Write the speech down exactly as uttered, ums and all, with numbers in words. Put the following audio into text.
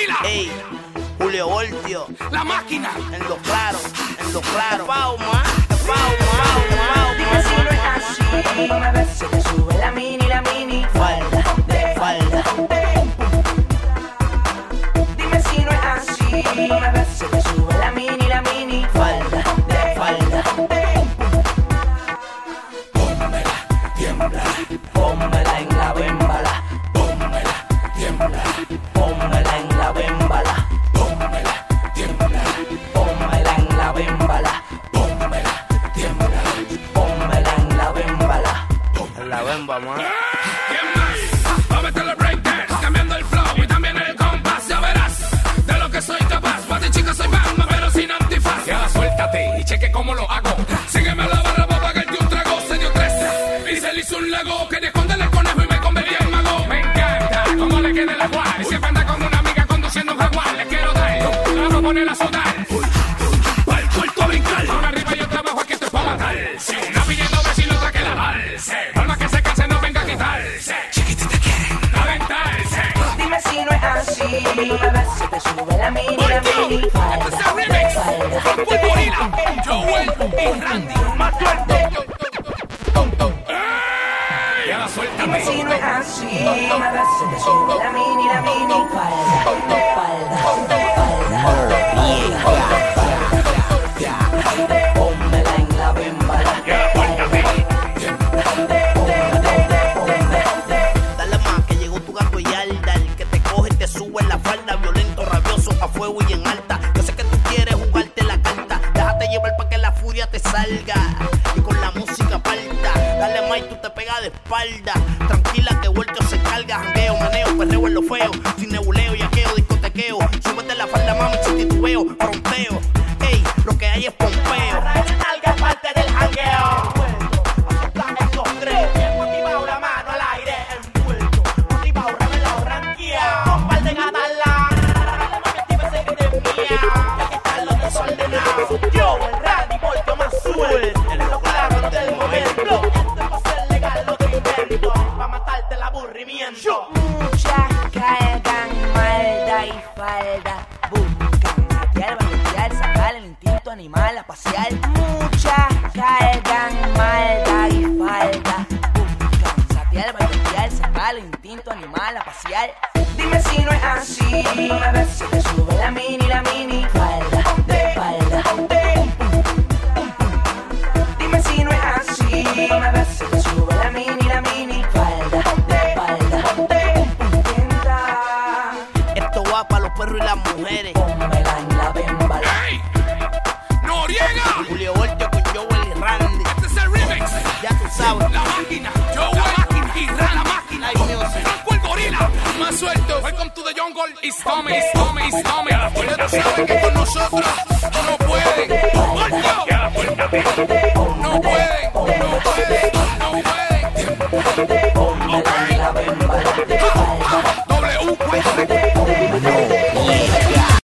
gorila. Ey, Julio Voltio, la máquina. En lo claro, en lo claro. Pauma, Pauma, Pauma. Dime si no es así. A ver si te sube la mini, la mini falda, de falda. Dime si no es así. A ver si te sube la mini, la mini falda, de falda. Pónmela, tiembla. Pónmela en la bembala. Pónmela, tiembla. Pónmela en la bembala. Pónmela, tiembla. Pónmela en la bembala. Pónmela, tiembla. Pónmela en la bembala. En la bemba, man. ¿Quién más? Va a meterle breakdance, cambiando el flow y también el compás. Ya verás de lo que soy capaz. Para ti, chica, soy Batman, pero sin antifaz. Ya suéltate y cheque cómo lo hago. Sígueme a la barra para pagarte un trago. Se dio tres y se le hizo un lago. Quería esconderle el conejo y me convertí en mago. Me encanta cómo le queda el ajuar. Y siempre anda con una amiga conduciendo un jaguar. Le quiero dar, la vamos a poner a sudar. Para el puerto a brincar. Una arriba y otra abajo, aquí esto es para matar. Si una pidiendo vecino, otra que la alce. Alma que se case, no venga a quitarse. Chiquitita quiere aventarse. Dime si no es así. A ver si te sube la mini, la mini falda, Este es el remix. Con Full Gorila, Joel y Randy. Más suerte. Ya suéltame. Dime si no es así. A ver si te sube la mini, la mini falda, falda, falda. Pónmela en la bembala. Dale más que llegó tu gato y alda. El que te coge te sube la falda. Violento, rabioso, a fuego y en alta. Yo sé que tú quieres jugarte la carta. Déjate llevar para que la furia te salga. Y con la música parta. Dale más y tú te pegas de espalda. Tranquila que vuelto se carga. Jangueo, maneo, perreo en lo feo. Sin nebuleo, yaqueo, discotequeo. Súbete la falda, mami, sin titubeo. Fronteo. Ey, lo que hay es pompeo. Salga parte del jangueo. Esos tres, bien motivado, la mano al aire, envuelto. Motivado, revelado, ranqueado. Un par de gatas la. Actívese que te mía. Aquí están los desordenados. Yo, el Randy, Voltio más suelto. En lo claro del momento. Esto es para ser legal, lo que invento. Pa' matarte el aburrimiento. Muchas cargan malda y falda. Buscan matear, balancear, sacar el instinto animal a pasear. Muchas cargan malda y falda. Buscan satear, balancear, sacar el instinto animal a pasear. Dime si no es así. A ver si te sube la mini, la mini falda, de falda. Dime si no es así. A ver si te sube la mini, la mini falda, de falda. Esto va para los perros y las mujeres. Pónmela en la bembala. ¡Ey! ¡Noriega! Julio Voltio con Joel y Randy. Este es el remix. Ya tú sabes. La máquina, Joel, la máquina y Ran, la máquina. Ay, music. Franco el gorila, más suelto. Welcome to the jungle. It's coming, it's coming, it's coming. Ya tú sabes que con nosotros no